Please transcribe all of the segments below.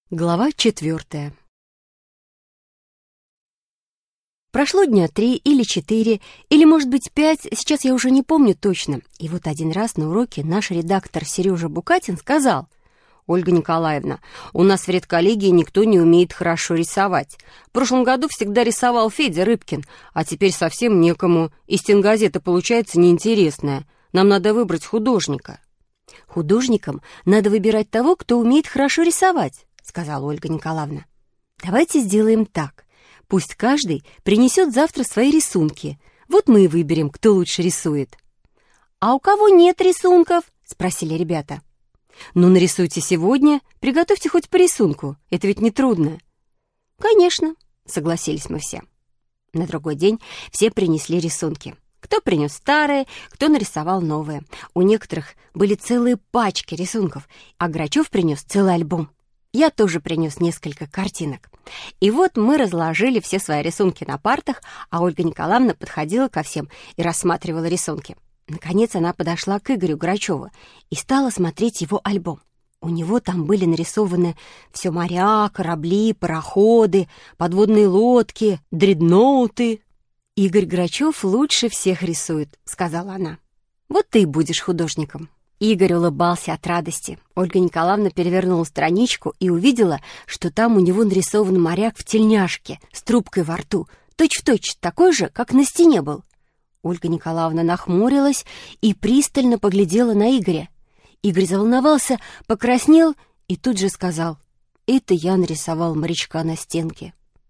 Глава 4. Прошло дня 3 или 4, или, может быть, 5, сейчас я уже не помню точно. И вот один раз на уроке наш редактор Сережа Букатин сказал: «Ольга Николаевна, у нас в редколлегии никто не умеет хорошо рисовать. В прошлом году всегда рисовал Федя Рыбкин, а теперь совсем некому, и стенгазета получается неинтересная. Нам надо выбрать художника». «Художникам надо выбирать того, кто умеет хорошо рисовать», — сказала Ольга Николаевна. «Давайте сделаем так. Пусть каждый принесет завтра свои рисунки. Вот мы и выберем, кто лучше рисует». «А у кого нет рисунков?» — спросили ребята. «Ну, нарисуйте сегодня, приготовьте хоть по рисунку. Это ведь нетрудно». «Конечно», — согласились мы все. На другой день все принесли рисунки. Кто принес старые, кто нарисовал новые. У некоторых были целые пачки рисунков, а Грачев принес целый альбом. Я тоже принес несколько картинок. И вот мы разложили все свои рисунки на партах, а Ольга Николаевна подходила ко всем и рассматривала рисунки. Наконец она подошла к Игорю Грачеву и стала смотреть его альбом. У него там были нарисованы все моря, корабли, пароходы, подводные лодки, дредноуты. «Игорь Грачев лучше всех рисует», — сказала она. «Вот ты и будешь художником». Игорь улыбался от радости. Ольга Николаевна перевернула страничку и увидела, что там у него нарисован моряк в тельняшке с трубкой во рту, точь-в-точь такой же, как на стене был. Ольга Николаевна нахмурилась и пристально поглядела на Игоря. Игорь заволновался, покраснел и тут же сказал: «Это я нарисовал морячка на стенке».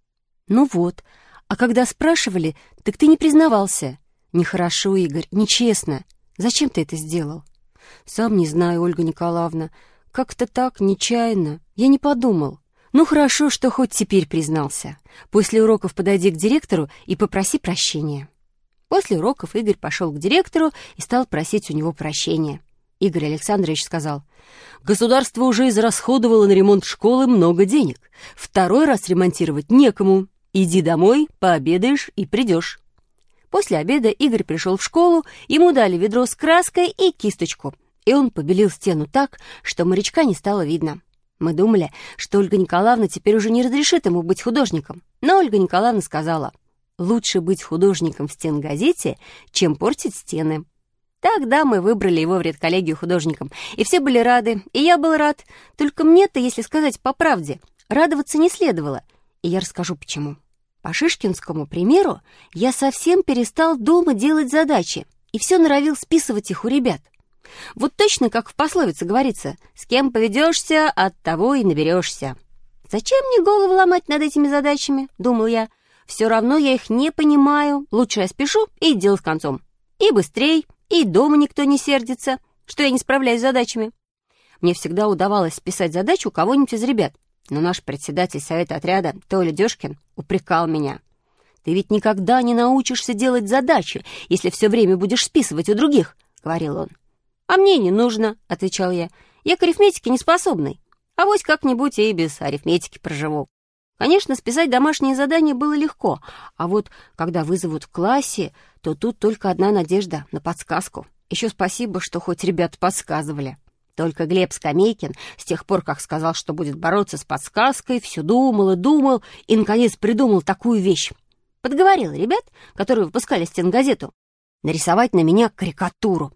«Ну вот, а когда спрашивали, так ты не признавался». «Нехорошо, Игорь, нечестно. Зачем ты это сделал?» «Сам не знаю, Ольга Николаевна. Как-то так, нечаянно. Я не подумал». «Ну хорошо, что хоть теперь признался. После уроков подойди к директору и попроси прощения». После уроков Игорь пошел к директору и стал просить у него прощения. Игорь Александрович сказал: «Государство уже израсходовало на ремонт школы много денег. Второй раз ремонтировать некому. Иди домой, пообедаешь и придешь». После обеда Игорь пришел в школу, ему дали ведро с краской и кисточку, и он побелил стену так, что морячка не стало видно. Мы думали, что Ольга Николаевна теперь уже не разрешит ему быть художником, но Ольга Николаевна сказала: «Лучше быть художником в стенгазете, чем портить стены». Тогда мы выбрали его в редколлегию художником, и все были рады, и я был рад. Только мне-то, если сказать по правде, радоваться не следовало, и я расскажу почему. По Шишкинскому примеру я совсем перестал дома делать задачи и все норовил списывать их у ребят. Вот точно как в пословице говорится: «С кем поведешься, от того и наберешься». «Зачем мне голову ломать над этими задачами?» — думал я. «Все равно я их не понимаю. Лучше я спешу и дело с концом. И быстрей, и дома никто не сердится, что я не справляюсь с задачами». Мне всегда удавалось списать задачу у кого-нибудь из ребят, но наш председатель совета отряда Толя Дёшкин упрекал меня: «Ты ведь никогда не научишься делать задачи, если все время будешь списывать у других», — говорил он. «А мне не нужно», — отвечал я. «Я к арифметике не способный. Авось как-нибудь и без арифметики проживу». Конечно, списать домашние задания было легко, а вот когда вызовут в классе, то тут только одна надежда на подсказку. Еще спасибо, что хоть ребята подсказывали. Только Глеб Скамейкин с тех пор, как сказал, что будет бороться с подсказкой, все думал и думал, и, наконец, придумал такую вещь. Подговорил ребят, которые выпускали стенгазету, нарисовать на меня карикатуру.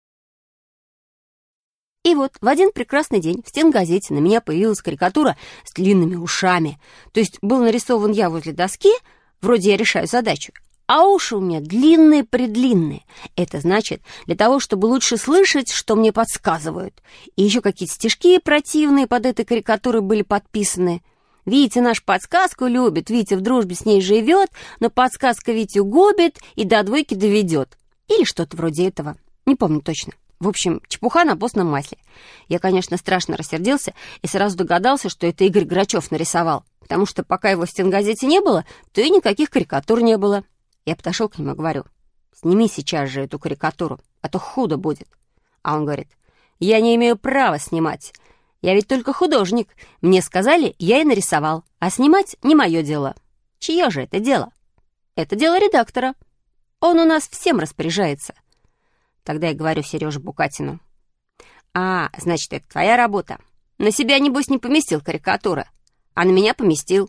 И вот в один прекрасный день в стенгазете на меня появилась карикатура с длинными ушами. То есть был нарисован я возле доски, вроде я решаю задачу, а уши у меня длинные-предлинные. Это значит, для того, чтобы лучше слышать, что мне подсказывают. И еще какие-то стишки противные под этой карикатурой были подписаны. «Витя наш подсказку любит, Витя в дружбе с ней живет, но подсказка Витю губит и до двойки доведет». Или что-то вроде этого. Не помню точно. В общем, чепуха на постном масле. Я, конечно, страшно рассердился и сразу догадался, что это Игорь Грачев нарисовал, потому что пока его в стенгазете не было, то и никаких карикатур не было. Я подошел к нему и говорю: «Сними сейчас же эту карикатуру, а то худо будет». А он говорит: «Я не имею права снимать. Я ведь только художник. Мне сказали, я и нарисовал, а снимать не мое дело». «Чье же это дело?» «Это дело редактора. Он у нас всем распоряжается». Тогда я говорю Сереже Букатину: «А, значит, это твоя работа. На себя, небось, не поместил карикатура, а на меня поместил.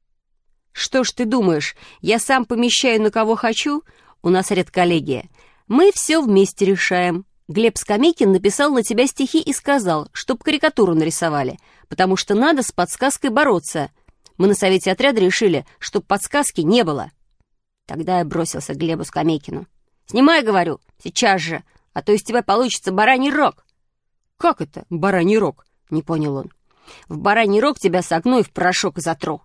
Что ж ты думаешь, я сам помещаю на кого хочу? У нас редколлегия. Мы все вместе решаем. Глеб Скамейкин написал на тебя стихи и сказал, чтоб карикатуру нарисовали, потому что надо с подсказкой бороться. Мы на совете отряда решили, чтоб подсказки не было. Тогда я бросился к Глебу Скамейкину. «Снимай, — говорю, — сейчас же, а то из тебя получится бараний рог». «Как это бараний рог?» — не понял он. «В бараний рог тебя согну и в порошок затру».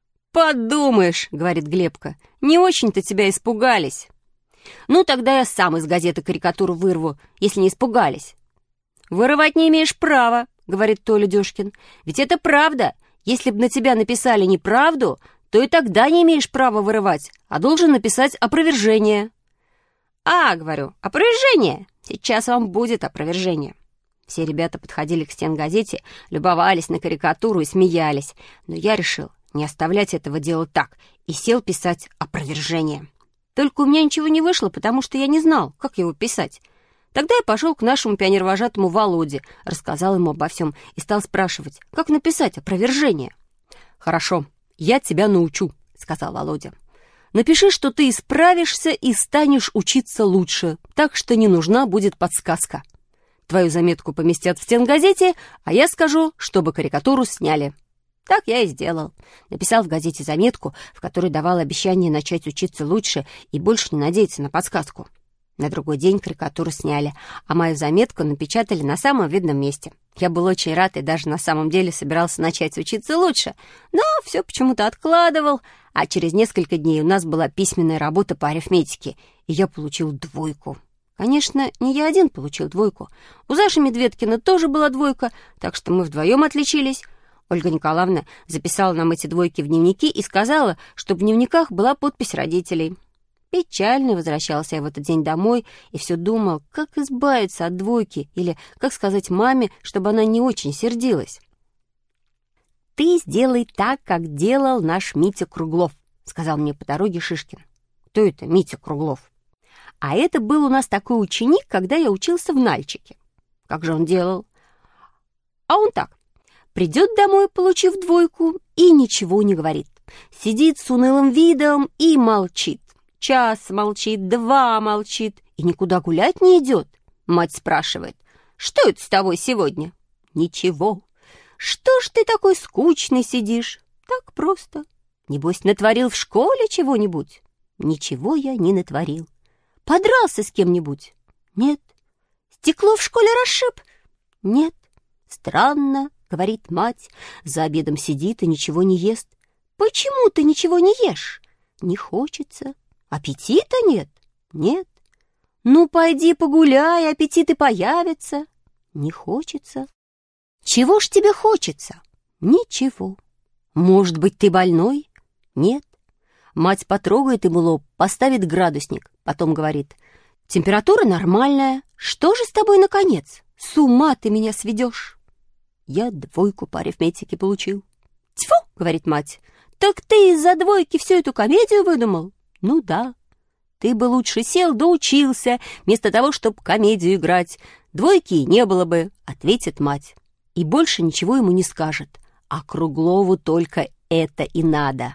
«Подумаешь, — говорит Глебка, — не очень-то тебя испугались». «Ну, тогда я сам из газеты карикатуру вырву, если не испугались». «Вырывать не имеешь права, — говорит Толя Дёшкин, — ведь это правда. Если бы на тебя написали неправду, то и тогда не имеешь права вырывать, а должен написать опровержение». «А, — говорю, — опровержение? Сейчас вам будет опровержение». Все ребята подходили к стенгазете, любовались на карикатуру и смеялись, но я решил не оставлять этого дела так и сел писать опровержение. Только у меня ничего не вышло, потому что я не знал, как его писать. Тогда я пошел к нашему пионервожатому Володе, рассказал ему обо всем и стал спрашивать, как написать опровержение. «Хорошо, я тебя научу», — сказал Володя. «Напиши, что ты исправишься и станешь учиться лучше, так что не нужна будет подсказка. Твою заметку поместят в стенгазете, а я скажу, чтобы карикатуру сняли». Так я и сделал. Написал в газете заметку, в которой давал обещание начать учиться лучше и больше не надеяться на подсказку. На другой день карикатуру сняли, а мою заметку напечатали на самом видном месте. Я был очень рад и даже на самом деле собирался начать учиться лучше, но все почему-то откладывал, а через несколько дней у нас была письменная работа по арифметике, и я получил 2. Конечно, не я один получил 2. У Заши Медведкина тоже была 2, так что мы вдвоем отличились. Ольга Николаевна записала нам эти 2 в дневники и сказала, что в дневниках была подпись родителей. Печально возвращался я в этот день домой и все думал, как избавиться от 2, или как сказать маме, чтобы она не очень сердилась. «Ты сделай так, как делал наш Митя Круглов», — сказал мне по дороге Шишкин. «Кто это Митя Круглов?» «А это был у нас такой ученик, когда я учился в Нальчике». «Как же он делал?» «А он так. Придет домой, получив 2, и ничего не говорит. Сидит с унылым видом и молчит. Час молчит, 2 молчит, и никуда гулять не идет. Мать спрашивает, что это с тобой сегодня? Ничего. Что ж ты такой скучный сидишь? Так просто. Небось, натворил в школе чего-нибудь? Ничего я не натворил. Подрался с кем-нибудь? Нет. Стекло в школе расшиб? Нет. Странно, говорит мать, за обедом сидит и ничего не ест. Почему ты ничего не ешь? Не хочется. Аппетита нет? Нет. Ну, пойди погуляй, аппетит и появится. Не хочется. Чего ж тебе хочется? Ничего. Может быть, ты больной? Нет. Мать потрогает ему лоб, поставит градусник, потом говорит, температура нормальная. Что же с тобой, наконец? С ума ты меня сведешь. Я 2 по арифметике получил. Тьфу, говорит мать, так ты из-за 2 всю эту комедию выдумал? Ну да. Ты бы лучше сел да учился, вместо того, чтобы комедию играть. 2 не было бы, ответит мать. И больше ничего ему не скажет. А Круглову только это и надо.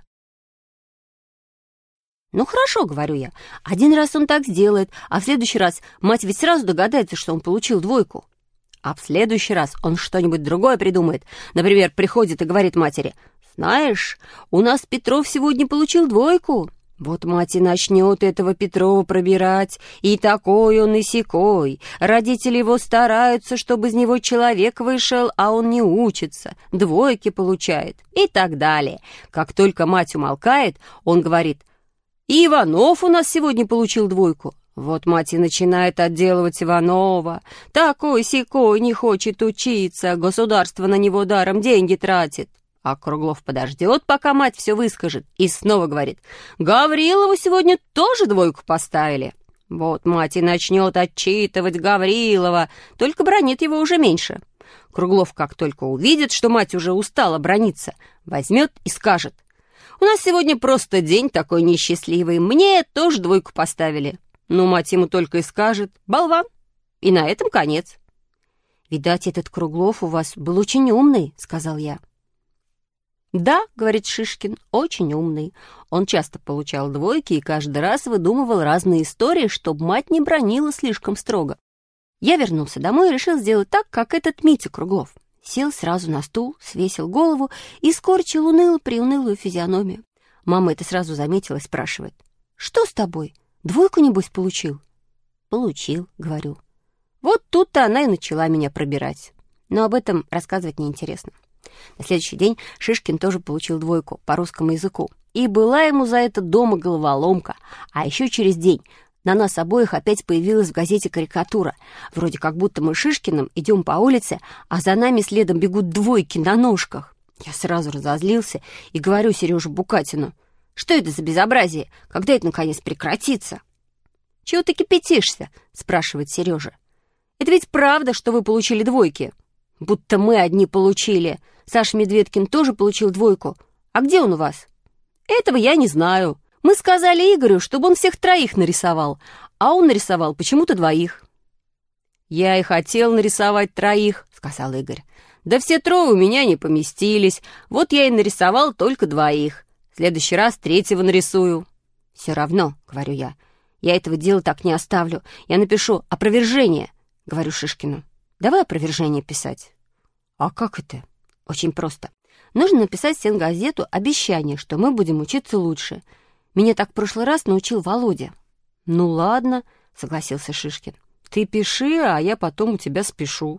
Ну хорошо, говорю я. Один раз он так сделает, а в следующий раз мать ведь сразу догадается, что он получил 2. А в следующий раз он что-нибудь другое придумает. Например, приходит и говорит матери, «Знаешь, у нас Петров сегодня получил 2. Вот мать и начнет этого Петрова пробирать, и такой он, и сякой. Родители его стараются, чтобы из него человек вышел, а он не учится, 2 получает, и так далее. Как только мать умолкает, он говорит, «И Иванов у нас сегодня получил 2. Вот мать и начинает отделывать Иванова. Такой-сякой не хочет учиться, государство на него даром деньги тратит. А Круглов подождет, пока мать все выскажет, и снова говорит, Гаврилову сегодня тоже 2 поставили. Вот мать и начнет отчитывать Гаврилова, только бранит его уже меньше. Круглов, как только увидит, что мать уже устала браниться, возьмет и скажет, у нас сегодня просто день такой несчастливый, мне тоже 2 поставили. Ну, мать ему только и скажет, болван, и на этом конец. «Видать, этот Круглов у вас был очень умный», — сказал я. «Да», — говорит Шишкин, — «очень умный. Он часто получал двойки и каждый раз выдумывал разные истории, чтобы мать не бранила слишком строго». Я вернулся домой и решил сделать так, как этот Митя Круглов. Сел сразу на стул, свесил голову и скорчил уныло-приунылую физиономию. Мама это сразу заметила и спрашивает: «Что с тобой? Двойку, небось, получил?» «Получил», — говорю. Вот тут-то она и начала меня пробирать. Но об этом рассказывать неинтересно. На следующий день Шишкин тоже получил двойку по русскому языку. И была ему за это дома головоломка. А еще через день на нас обоих опять появилась в газете карикатура. Вроде как будто мы с Шишкиным идем по улице, а за нами следом бегут двойки на ножках. Я сразу разозлился и говорю Сереже Букатину: «Что это за безобразие? Когда это, наконец, прекратится?» «Чего ты кипятишься?» — спрашивает Сережа. «Это ведь правда, что вы получили двойки?» «Будто мы одни получили. Саша Медведкин тоже получил двойку. А где он у вас?» «Этого я не знаю. Мы сказали Игорю, чтобы он всех троих нарисовал, а он нарисовал почему-то двоих». «Я и хотел нарисовать троих», — сказал Игорь. «Да все трое у меня не поместились. Вот я и нарисовал только двоих. В следующий раз третьего нарисую». «Все равно», — говорю я этого дела так не оставлю. Я напишу опровержение», — говорю Шишкину. «Давай опровержение писать». «А как это?» «Очень просто. Нужно написать в стенгазету обещание, что мы будем учиться лучше. Меня так в прошлый раз научил Володя». «Ну ладно», — согласился Шишкин. «Ты пиши, а я потом у тебя спешу».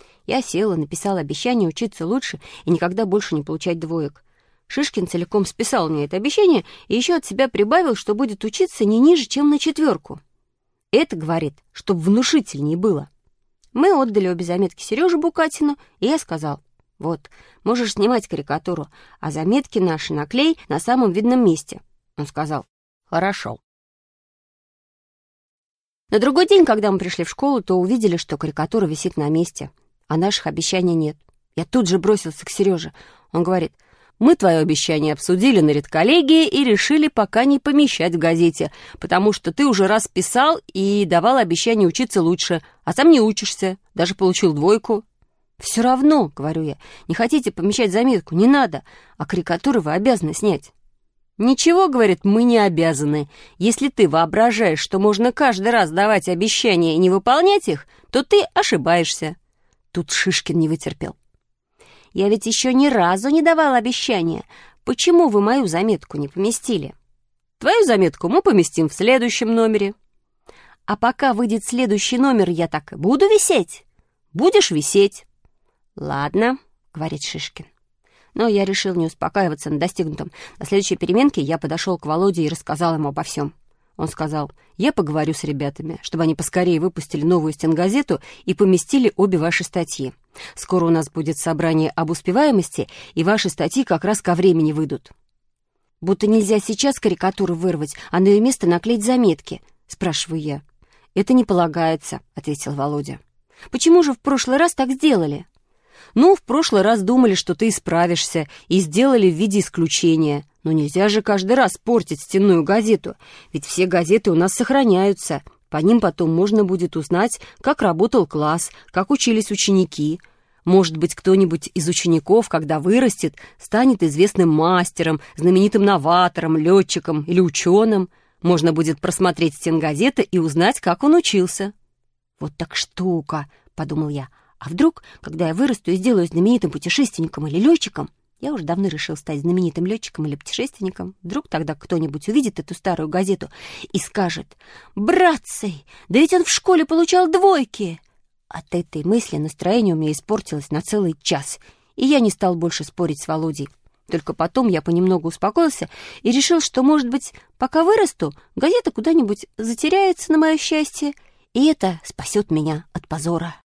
Я села, написала обещание учиться лучше и никогда больше не получать двоек. Шишкин целиком списал мне это обещание и еще от себя прибавил, что будет учиться не ниже, чем на 4. Это, говорит, чтобы внушительнее было. Мы отдали обе заметки Сереже Букатину, и я сказал: «Вот, можешь снимать карикатуру, а заметки наши наклей на самом видном месте». Он сказал: «Хорошо». На другой день, когда мы пришли в школу, то увидели, что карикатура висит на месте, а наших обещаний нет. Я тут же бросился к Сереже. Он говорит: «Мы твое обещание обсудили на редколлегии и решили пока не помещать в газете, потому что ты уже раз писал и давал обещание учиться лучше, а сам не учишься, даже получил двойку». «Все равно, — говорю я, — не хотите помещать заметку, не надо, а карикатуры вы обязаны снять». «Ничего, — говорит, — мы не обязаны. Если ты воображаешь, что можно каждый раз давать обещания и не выполнять их, то ты ошибаешься». Тут Шишкин не вытерпел. «Я ведь еще ни разу не давала обещания. Почему вы мою заметку не поместили?» «Твою заметку мы поместим в следующем номере». «А пока выйдет следующий номер, я так и буду висеть?» «Будешь висеть». «Ладно, — говорит Шишкин». Но я решил не успокаиваться на достигнутом. На следующей переменке я подошел к Володе и рассказал ему обо всем. Он сказал: «Я поговорю с ребятами, чтобы они поскорее выпустили новую стенгазету и поместили обе ваши статьи. Скоро у нас будет собрание об успеваемости, и ваши статьи как раз ко времени выйдут». «Будто нельзя сейчас карикатуру вырвать, а на ее место наклеить заметки?» — спрашиваю я. «Это не полагается», — ответил Володя. «Почему же в прошлый раз так сделали?» «Ну, в прошлый раз думали, что ты исправишься, и сделали в виде исключения. Но нельзя же каждый раз портить стенную газету, ведь все газеты у нас сохраняются. По ним потом можно будет узнать, как работал класс, как учились ученики. Может быть, кто-нибудь из учеников, когда вырастет, станет известным мастером, знаменитым новатором, летчиком или ученым. Можно будет просмотреть стенгазеты и узнать, как он учился». «Вот так штука», — подумал я. «А вдруг, когда я вырасту и сделаю знаменитым путешественником или летчиком, я уже давно решил стать знаменитым летчиком или путешественником, вдруг тогда кто-нибудь увидит эту старую газету и скажет: „Братцы, да ведь он в школе получал двойки!“ От этой мысли настроение у меня испортилось на целый час, и я не стал больше спорить с Володей. Только потом я понемногу успокоился и решил, что, может быть, пока вырасту, газета куда-нибудь затеряется на мое счастье, и это спасет меня от позора.